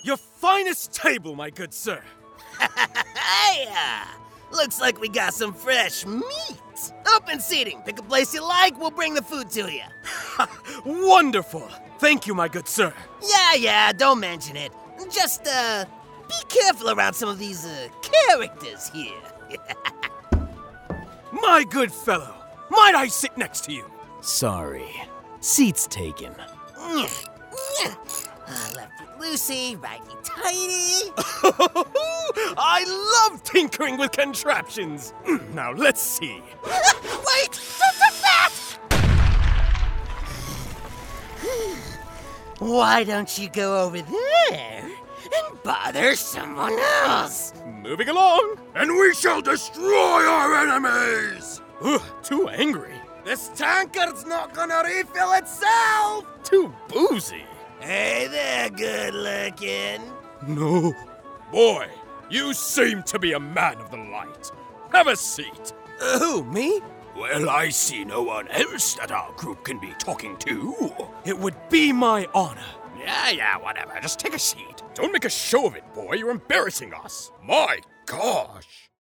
Your finest table, my good sir. Hiya! Looks like we got some fresh meat. Open seating. Pick a place you like, we'll bring the food to you. Wonderful. Thank you, my good sir. Yeah, don't mention it. Just, be careful around some of these, characters here. My good fellow, might I sit next to you? Sorry. Seat's taken. Lefty loosey, righty tighty. I love tinkering with contraptions. Now let's see. Wait! Stop that! Why don't you go over there and bother someone else? Moving along. And we shall destroy our enemies. Too angry. This tankard's not gonna refill itself! Too boozy. Hey there, good looking. No. Boy, you seem to be a man of the light. Have a seat. Who, me? Well, I see no one else that our group can be talking to. It would be my honor. Yeah, whatever. Just take a seat. Don't make a show of it, boy. You're embarrassing us. My gosh.